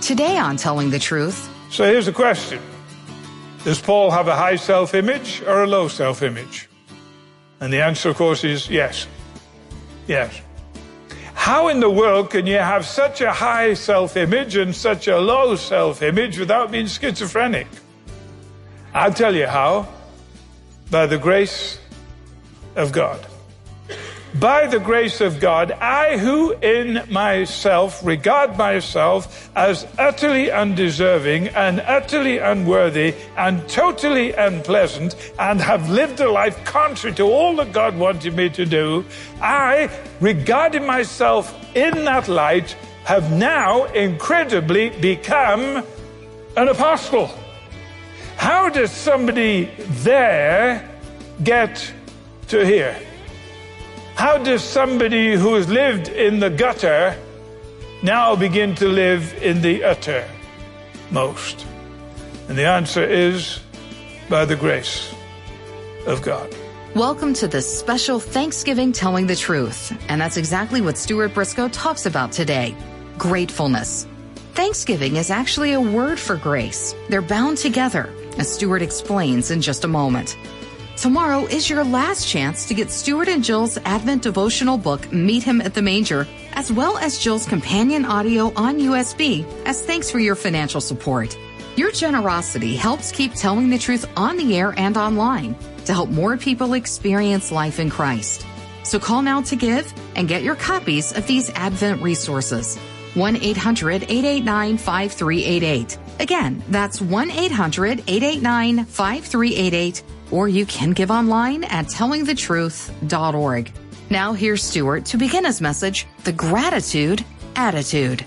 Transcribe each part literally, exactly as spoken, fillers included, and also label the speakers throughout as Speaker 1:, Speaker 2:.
Speaker 1: Today on Telling the Truth.
Speaker 2: So here's the question. Does Paul have a high self-image or a low self-image? And the answer, of course, is yes. Yes. How in the world can you have such a high self-image and such a low self-image without being schizophrenic? I'll tell you how. By the grace of God. By the grace of God, I who in myself regard myself as utterly undeserving and utterly unworthy and totally unpleasant and have lived a life contrary to all that God wanted me to do, I, regarding myself in that light, have now incredibly become an apostle. How does somebody there get to here? How does somebody who has lived in the gutter now begin to live in the uttermost? And the answer is by the grace of God.
Speaker 1: Welcome to this special Thanksgiving Telling the Truth. And that's exactly what Stuart Briscoe talks about today. Gratefulness. Thanksgiving is actually a word for grace. They're bound together, as Stuart explains in just a moment. Tomorrow is your last chance to get Stuart and Jill's Advent devotional book, Meet Him at the Manger, as well as Jill's companion audio on U S B, as thanks for your financial support. Your generosity helps keep Telling the Truth on the air and online to help more people experience life in Christ. So call now to give and get your copies of these Advent resources. one eight hundred eight eight nine five three eight eight. Again, that's one eight hundred eight eight nine five three eight eight. Or you can give online at telling the truth dot org. Now here's Stuart to begin his message, The Gratitude Attitude.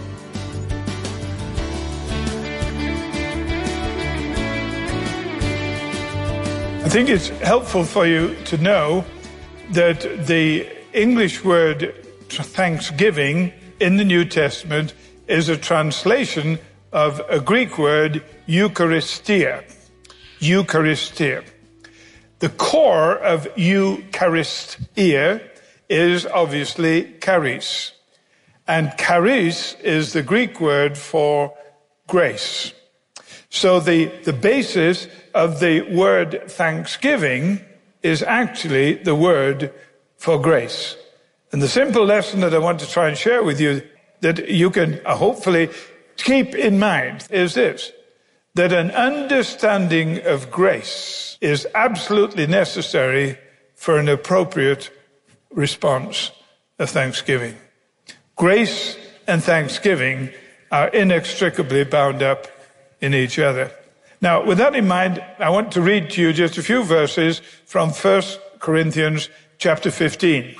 Speaker 2: I think it's helpful for you to know that the English word thanksgiving in the New Testament is a translation of a Greek word, Eucharistia. Eucharistia. The core of Eucharistia is obviously charis. And charis is the Greek word for grace. So the, the basis of the word thanksgiving is actually the word for grace. And the simple lesson that I want to try and share with you that you can hopefully keep in mind is this, that an understanding of grace is absolutely necessary for an appropriate response of thanksgiving. Grace and thanksgiving are inextricably bound up in each other. Now, with that in mind, I want to read to you just a few verses from First Corinthians chapter fifteen.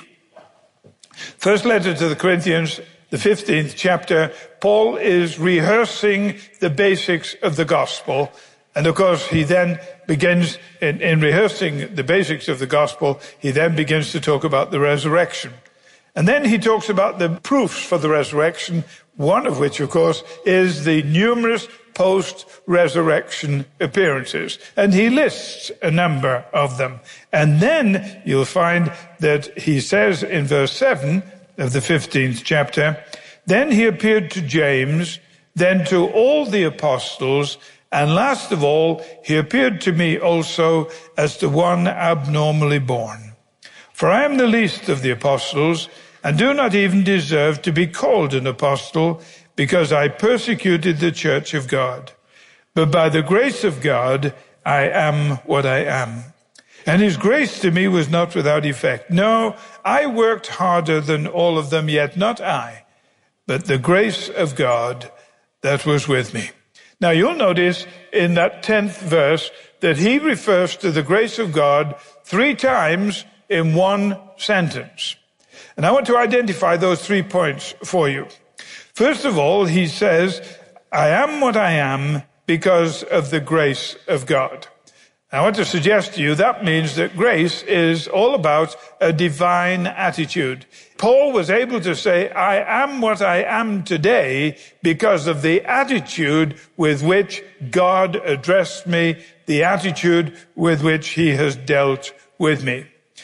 Speaker 2: First letter to the Corinthians, the fifteenth chapter, Paul is rehearsing the basics of the gospel. And of course, he then begins, in, in rehearsing the basics of the gospel, he then begins to talk about the resurrection. And then he talks about the proofs for the resurrection, one of which, of course, is the numerous post-resurrection appearances. And he lists a number of them. And then you'll find that he says in verse seven of the fifteenth chapter, then he appeared to James, then to all the apostles, and last of all, he appeared to me also as the one abnormally born. For I am the least of the apostles, and do not even deserve to be called an apostle, because I persecuted the church of God. But by the grace of God, I am what I am. And his grace to me was not without effect. No, I worked harder than all of them, yet not I, but the grace of God that was with me. Now you'll notice in that tenth verse that he refers to the grace of God three times in one sentence. And I want to identify those three points for you. First of all, he says, I am what I am because of the grace of God. I want to suggest to you that means that grace is all about a divine attitude. Paul was able to say, I am what I am today because of the attitude with which God addressed me, the attitude with which he has dealt with me.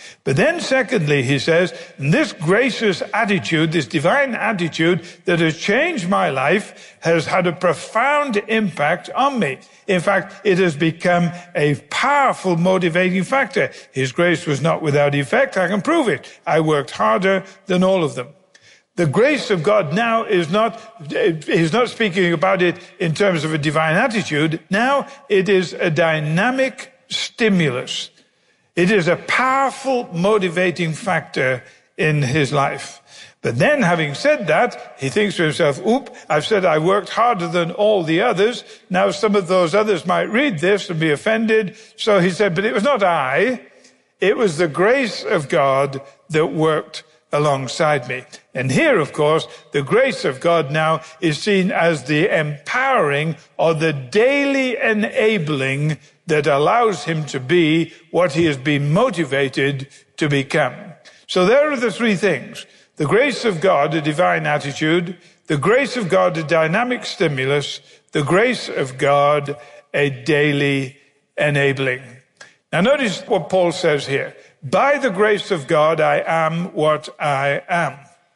Speaker 2: But then secondly, he says, this gracious attitude, this divine attitude that has changed my life has had a profound impact on me. In fact, it has become a powerful motivating factor. His grace was not without effect. I can prove it. I worked harder than all of them. The grace of God now is not, he's not speaking about it in terms of a divine attitude. Now it is a dynamic stimulus. It is a powerful motivating factor in his life. But then, having said that, he thinks to himself, oop, I've said I worked harder than all the others. Now some of those others might read this and be offended. So he said, but it was not I. It was the grace of God that worked alongside me. And here, of course, the grace of God now is seen as the empowering or the daily enabling that allows him to be what he has been motivated to become. So there are the three things. The grace of God, a divine attitude. The grace of God, a dynamic stimulus. The grace of God, a daily enabling. Now notice what Paul says here. By the grace of God, I am what I am.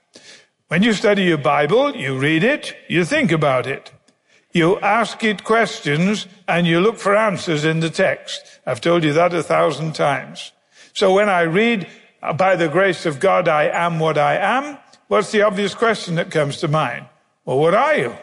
Speaker 2: When you study your Bible, you read it, you think about it. You ask it questions and you look for answers in the text. I've told you that a thousand times. So when I read, by the grace of God, I am what I am, what's the obvious question that comes to mind? Well, what are you?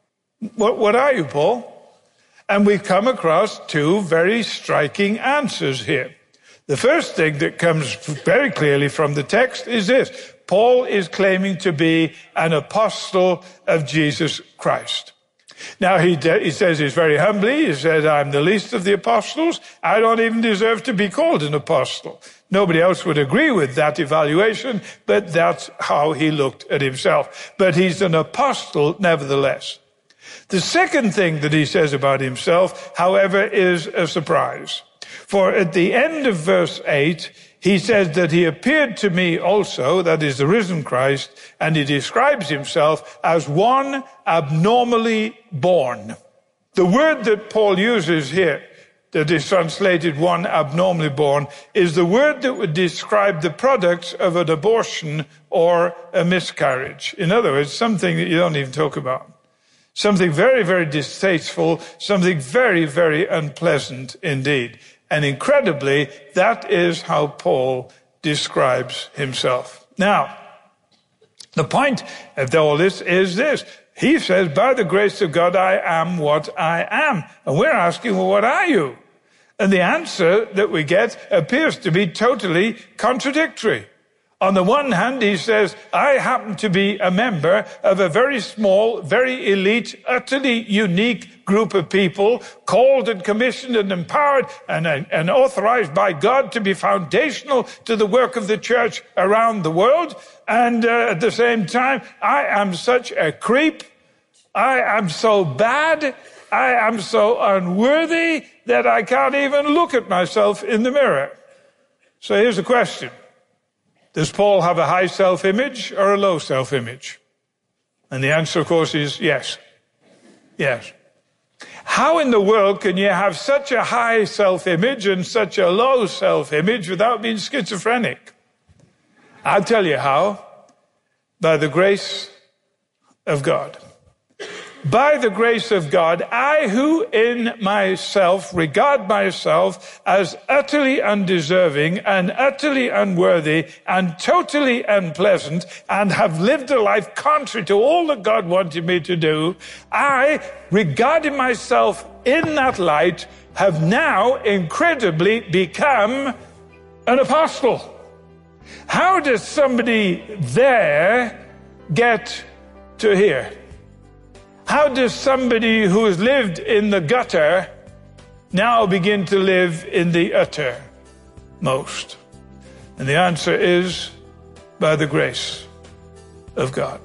Speaker 2: What, what are you, Paul? And we come across two very striking answers here. The first thing that comes very clearly from the text is this. Paul is claiming to be an apostle of Jesus Christ. Now, he, he says this very humbly. He says, I'm the least of the apostles. I don't even deserve to be called an apostle. Nobody else would agree with that evaluation, but that's how he looked at himself. But he's an apostle nevertheless. The second thing that he says about himself, however, is a surprise. For at the end of verse eight, he says that he appeared to me also, that is the risen Christ, and he describes himself as one abnormally born. The word that Paul uses here, that is translated one abnormally born, is the word that would describe the products of an abortion or a miscarriage. In other words, something that you don't even talk about. Something very, very distasteful, something very, very unpleasant indeed. And incredibly, that is how Paul describes himself. Now, the point of all this is this. He says, by the grace of God, I am what I am. And we're asking, well, what are you? And the answer that we get appears to be totally contradictory. On the one hand, he says, I happen to be a member of a very small, very elite, utterly unique group of people called and commissioned and empowered and, and authorized by God to be foundational to the work of the church around the world. And uh, at the same time, I am such a creep. I am so bad. I am so unworthy that I can't even look at myself in the mirror. So here's the question. Does Paul have a high self-image or a low self-image? And the answer, of course, is yes. Yes. How in the world can you have such a high self-image and such a low self-image without being schizophrenic? I'll tell you how. By the grace of God. By the grace of God, I who in myself regard myself as utterly undeserving and utterly unworthy and totally unpleasant and have lived a life contrary to all that God wanted me to do, I, regarding myself in that light, have now incredibly become an apostle. How does somebody there get to here? How does somebody who has lived in the gutter now begin to live in the uttermost? And the answer is by the grace of God.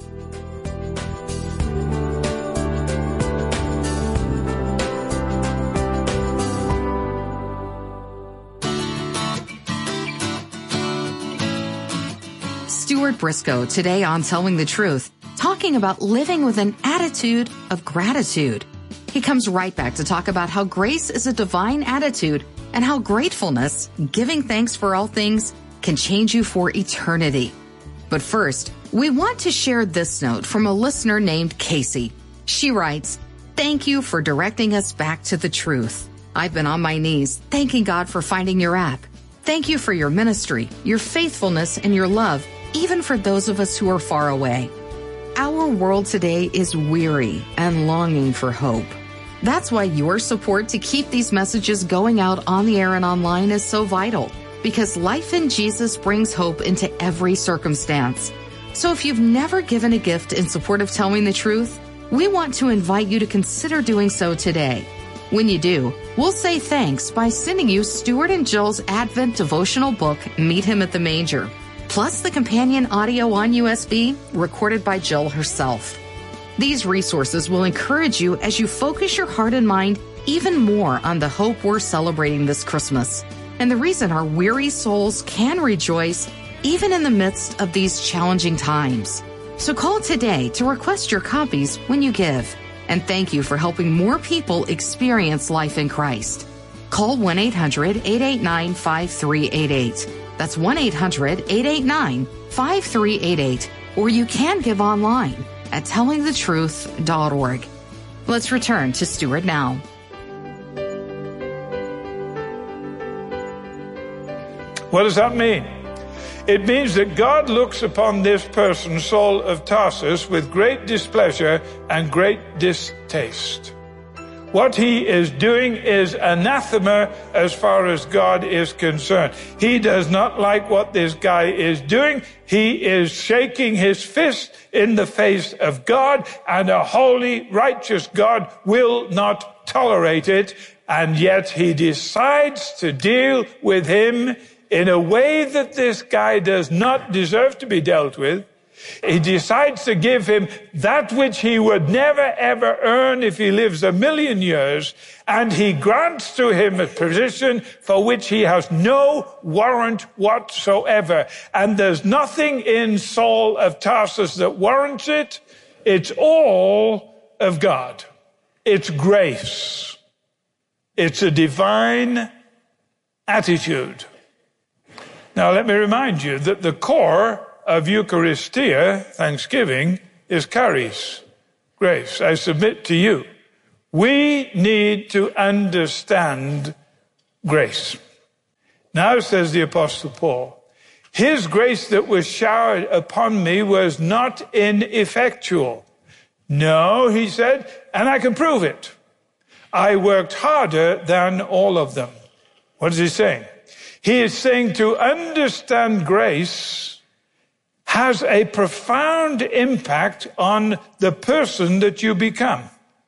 Speaker 1: Stuart Briscoe today on Telling the Truth, talking about living with an attitude of gratitude. He comes right back to talk about how grace is a divine attitude and how gratefulness, giving thanks for all things, can change you for eternity. But first, we want to share this note from a listener named Casey. She writes, "Thank you for directing us back to the truth. I've been on my knees thanking God for finding your app. Thank you for your ministry, your faithfulness, and your love, even for those of us who are far away. Our world today is weary and longing for hope. That's why your support to keep these messages going out on the air and online is so vital, because life in Jesus brings hope into every circumstance. So if you've never given a gift in support of telling the truth, we want to invite you to consider doing so today. When you do, we'll say thanks by sending you Stuart and Jill's Advent devotional book, Meet Him at the Manger, plus the companion audio on U S B recorded by Jill herself. These resources will encourage you as you focus your heart and mind even more on the hope we're celebrating this Christmas, and the reason our weary souls can rejoice even in the midst of these challenging times. So call today to request your copies when you give. And thank you for helping more people experience life in Christ. Call one eight hundred, eight eight nine, five three eight eight. That's one eight hundred, eight eight nine, five three eight eight. Or you can give online at telling the truth dot org. Let's return to Stuart now.
Speaker 2: What does that mean? It means that God looks upon this person, Saul of Tarsus, with great displeasure and great distaste. What he is doing is anathema as far as God is concerned. He does not like what this guy is doing. He is shaking his fist in the face of God, and a holy, righteous God will not tolerate it. And yet he decides to deal with him in a way that this guy does not deserve to be dealt with. He decides to give him that which he would never ever earn if he lives a million years, and he grants to him a position for which he has no warrant whatsoever. And there's nothing in Saul of Tarsus that warrants it. It's all of God. It's grace. It's a divine attitude. Now, let me remind you that the core of Eucharistia, Thanksgiving, is charis, grace. I submit to you, we need to understand grace. Now, says the Apostle Paul, his grace that was showered upon me was not ineffectual. No, he said, and I can prove it. I worked harder than all of them. What is he saying? He is saying to understand grace has a profound impact on the person that you become.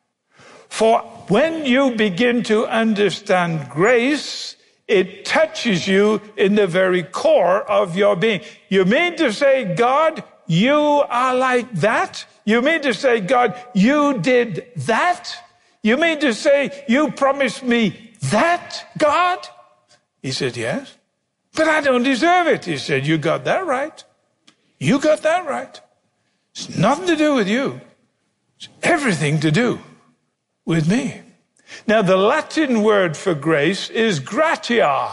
Speaker 2: For when you begin to understand grace, it touches you in the very core of your being. You mean to say, God, you are like that? You mean to say, God, you did that? You mean to say, you promised me that, God? He said, yes. But I don't deserve it. He said, you got that right. You got that right. It's nothing to do with you. It's everything to do with me. Now, the Latin word for grace is gratia.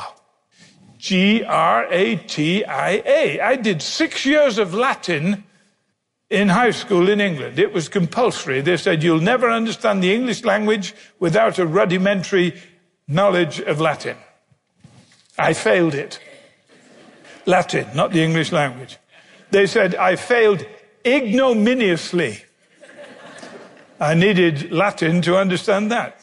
Speaker 2: G R A T I A. I did six years of Latin in high school in England. It was compulsory. They said, you'll never understand the English language without a rudimentary knowledge of Latin. I failed it. Latin, not the English language. They said I failed ignominiously. I needed Latin to understand that.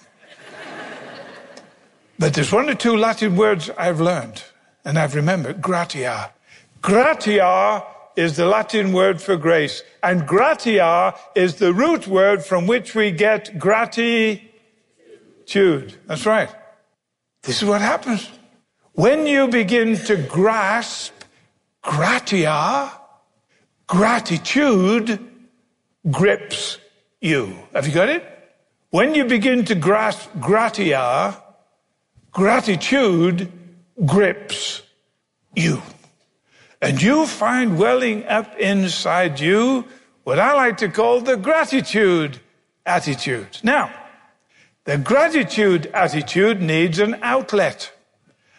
Speaker 2: But there's one or two Latin words I've learned, and I've remembered. Gratia. Gratia is the Latin word for grace, and gratia is the root word from which we get gratitude. That's right. This is what happens. When you begin to grasp gratia, gratitude grips you. Have you got it? When you begin to grasp gratia, gratitude grips you. And you find welling up inside you what I like to call the gratitude attitude. Now, the gratitude attitude needs an outlet.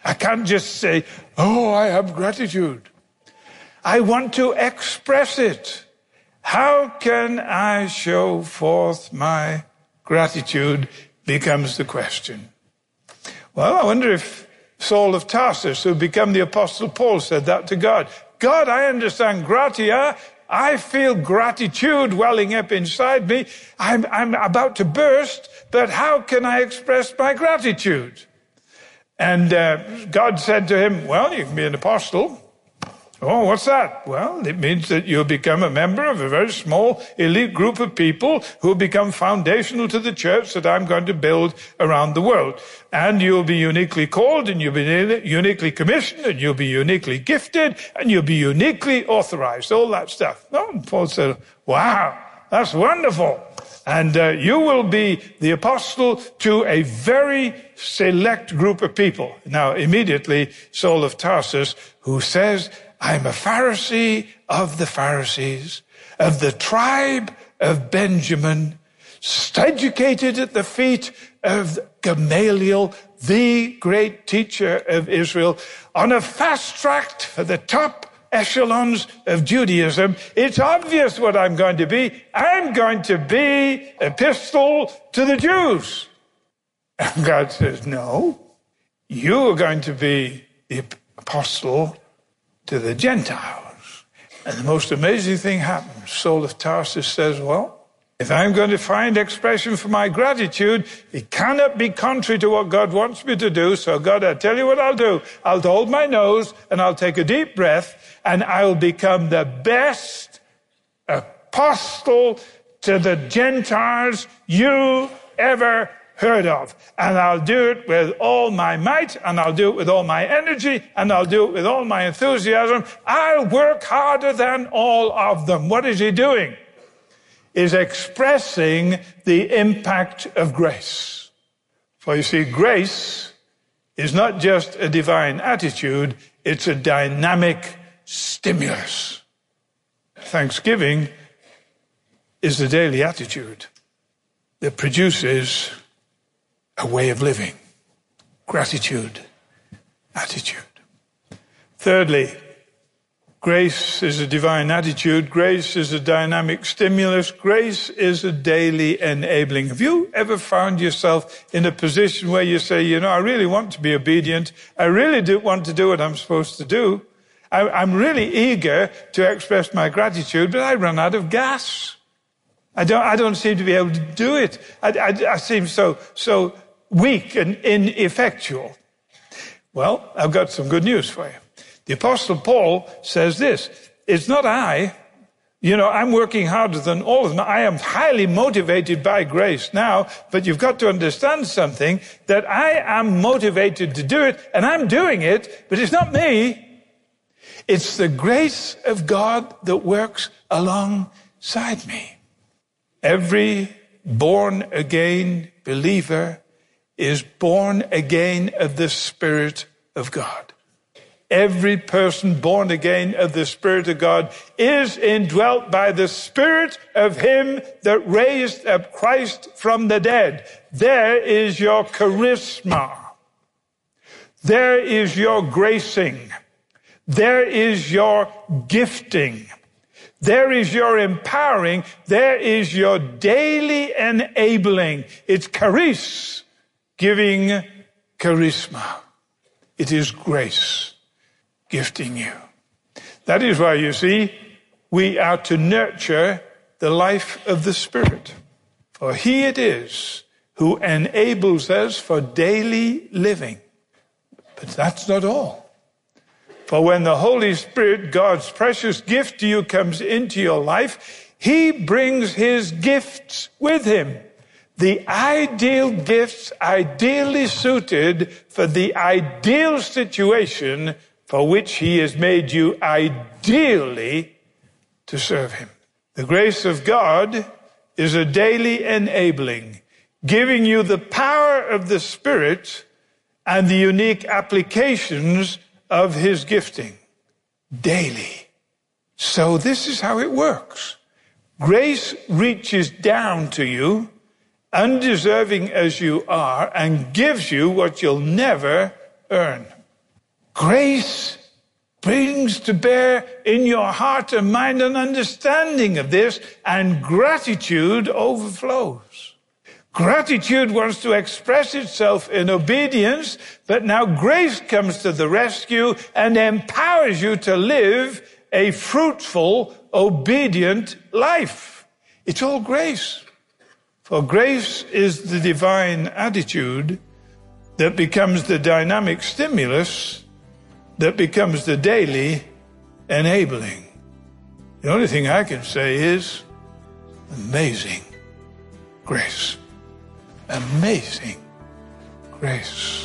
Speaker 2: I can't just say, oh, I have gratitude. I want to express it. How can I show forth my gratitude becomes the question. Well, I wonder if Saul of Tarsus, who became the Apostle Paul, said that to God. God, I understand gratia. I feel gratitude welling up inside me. I'm, I'm about to burst, but how can I express my gratitude? And uh, God said to him, well, you can be an apostle. Oh, what's that? Well, it means that you'll become a member of a very small elite group of people who become foundational to the church that I'm going to build around the world. And you'll be uniquely called, and you'll be uniquely commissioned, and you'll be uniquely gifted, and you'll be uniquely authorized, all that stuff. Oh, and Paul said, wow, that's wonderful. And uh, you will be the apostle to a very select group of people. Now, immediately, Saul of Tarsus, who says, I'm a Pharisee of the Pharisees, of the tribe of Benjamin, educated at the feet of Gamaliel, the great teacher of Israel, on a fast track for the top echelons of Judaism. It's obvious what I'm going to be. I'm going to be epistle to the Jews. And God says, no, you are going to be the apostle to the Gentiles. And the most amazing thing happens. Saul of Tarsus says, well, if I'm going to find expression for my gratitude, it cannot be contrary to what God wants me to do. So God, I tell you what I'll do. I'll hold my nose and I'll take a deep breath and I'll become the best apostle to the Gentiles you ever heard of. And I'll do it with all my might, and I'll do it with all my energy, and I'll do it with all my enthusiasm. I'll work harder than all of them. What is he doing? Is expressing the impact of grace. For you see, grace is not just a divine attitude, it's a dynamic stimulus. Thanksgiving is the daily attitude that produces a way of living. Gratitude, attitude. Thirdly, grace is a divine attitude. Grace is a dynamic stimulus. Grace is a daily enabling. Have you ever found yourself in a position where you say, you know, I really want to be obedient. I really do want to do what I'm supposed to do. I, I'm really eager to express my gratitude, but I run out of gas. I don't, I don't seem to be able to do it. I, I, I seem so, so weak and ineffectual. Well, I've got some good news for you. The Apostle Paul says this, it's not I, you know, I'm working harder than all of them. I am highly motivated by grace now, but you've got to understand something, that I am motivated to do it, and I'm doing it, but it's not me. It's the grace of God that works alongside me. Every born-again believer is born again of the Spirit of God. Every person born again of the Spirit of God is indwelt by the Spirit of Him that raised up Christ from the dead. There is your charisma. There is your gracing. There is your gifting. There is your empowering. There is your daily enabling. It's charis, giving charisma. It is grace gifting you. That is why, you see, we are to nurture the life of the Spirit. For He it is who enables us for daily living. But that's not all. For when the Holy Spirit, God's precious gift to you, comes into your life, He brings His gifts with Him. The ideal gifts, ideally suited for the ideal situation for which He has made you ideally to serve Him. The grace of God is a daily enabling, giving you the power of the Spirit and the unique applications of His gifting daily. So this is how it works. Grace reaches down to you, undeserving as you are, and gives you what you'll never earn. Grace brings to bear in your heart and mind an understanding of this, and gratitude overflows. Gratitude wants to express itself in obedience, but now grace comes to the rescue and empowers you to live a fruitful, obedient life. It's all grace. For grace is the divine attitude that becomes the dynamic stimulus that becomes the daily enabling. The only thing I can say is amazing grace. Amazing grace.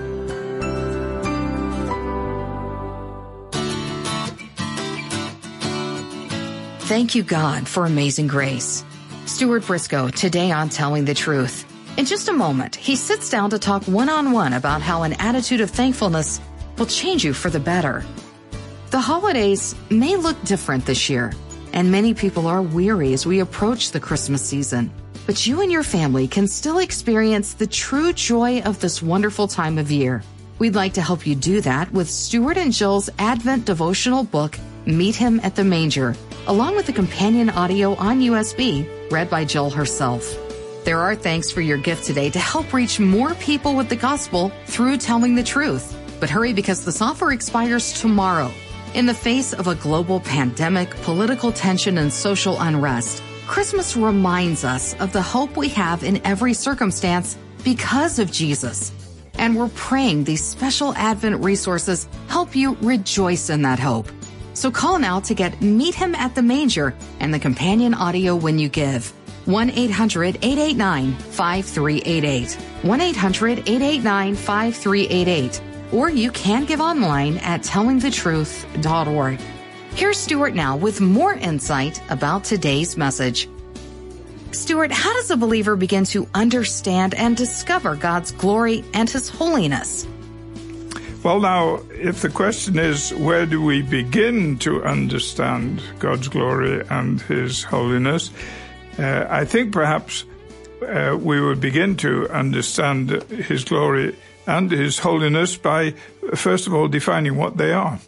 Speaker 1: Thank you, God, for amazing grace. Stuart Briscoe, today on Telling the Truth. In just a moment, he sits down to talk one-on-one about how an attitude of thankfulness will change you for the better. The holidays may look different this year, and many people are weary as we approach the Christmas season. But you and your family can still experience the true joy of this wonderful time of year. We'd like to help you do that with Stuart and Jill's Advent devotional book, Meet Him at the Manger, along with the companion audio on U S B, read by Jill herself. There are thanks for your gift today to help reach more people with the gospel through telling the truth. But hurry, because this offer expires tomorrow. In the face of a global pandemic, political tension, and social unrest, Christmas reminds us of the hope we have in every circumstance because of Jesus. And we're praying these special Advent resources help you rejoice in that hope. So call now to get Meet Him at the Manger and the companion audio when you give. one eight hundred eight eight nine five three eight eight. one eight hundred eight eight nine five three eight eight. Or you can give online at telling the truth dot org. Here's Stuart now with more insight about today's message. Stuart, how does a believer begin to understand and discover God's glory and His holiness?
Speaker 2: Well, now, if the question is, where do we begin to understand God's glory and His holiness? Uh, I think perhaps uh, we would begin to understand His glory and His holiness by, first of all, defining what they are.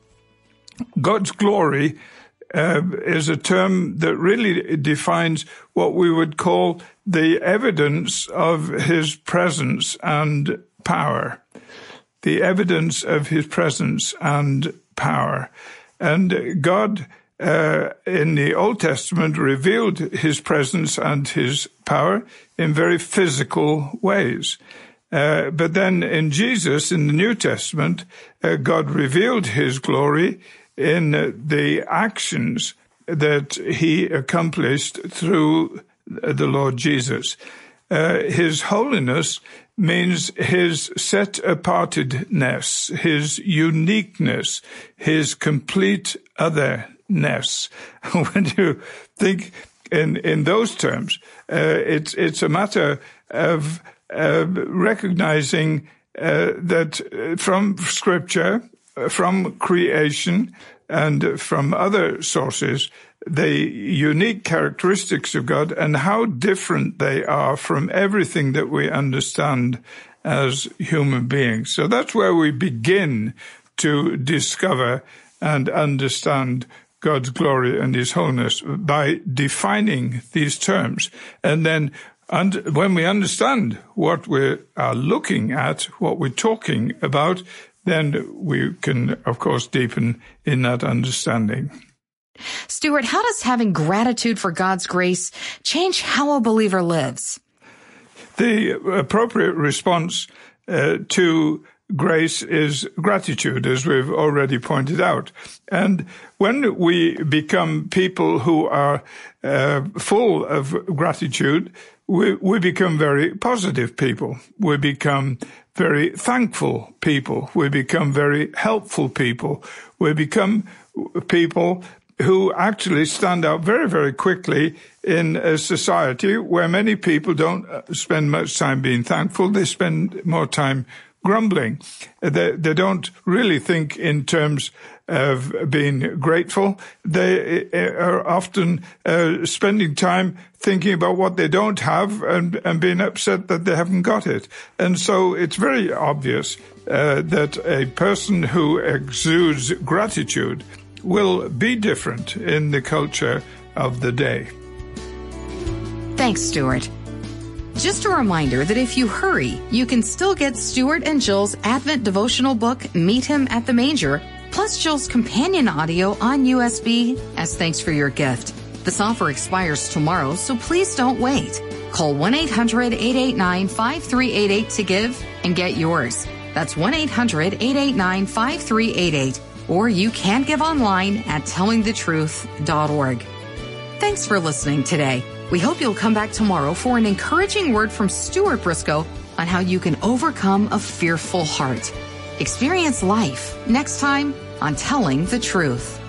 Speaker 2: God's glory uh, is a term that really defines what we would call the evidence of His presence and power. The evidence of His presence and power. And God, uh, in the Old Testament, revealed His presence and His power in very physical ways. Uh, but then in Jesus, in the New Testament, uh, God revealed His glory in uh, the actions that He accomplished through the Lord Jesus. Uh, his holiness means His set-apartedness, His uniqueness, His complete otherness. When you think in, in those terms, uh, it's, it's a matter of Uh, recognizing uh, that from Scripture, from creation, and from other sources, the unique characteristics of God and how different they are from everything that we understand as human beings. So that's where we begin to discover and understand God's glory and His holiness, by defining these terms. And then And when we understand what we are looking at, what we're talking about, then we can, of course, deepen in that understanding.
Speaker 1: Stuart, how does having gratitude for God's grace change how a believer lives?
Speaker 2: The appropriate response uh, to grace is gratitude, as we've already pointed out. And when we become people who are uh, full of gratitude, We, we become very positive people. We become very thankful people. We become very helpful people. We become people who actually stand out very, very quickly in a society where many people don't spend much time being thankful. They spend more time grumbling. They, they don't really think in terms of being grateful. They are often uh, spending time thinking about what they don't have and, and being upset that they haven't got it. And so it's very obvious uh, that a person who exudes gratitude will be different in the culture of the day.
Speaker 1: Thanks, Stuart. Just a reminder that if you hurry, you can still get Stuart and Jill's Advent devotional book, Meet Him at the Manger, plus Jill's companion audio on U S B as thanks for your gift. This offer expires tomorrow, so please don't wait. Call one eight hundred, eight eight nine, five three eight eight to give and get yours. That's one eight hundred, eight eight nine, five three eight eight. Or you can give online at telling the truth dot org. Thanks for listening today. We hope you'll come back tomorrow for an encouraging word from Stuart Briscoe on how you can overcome a fearful heart. Experience life next time on Telling the Truth.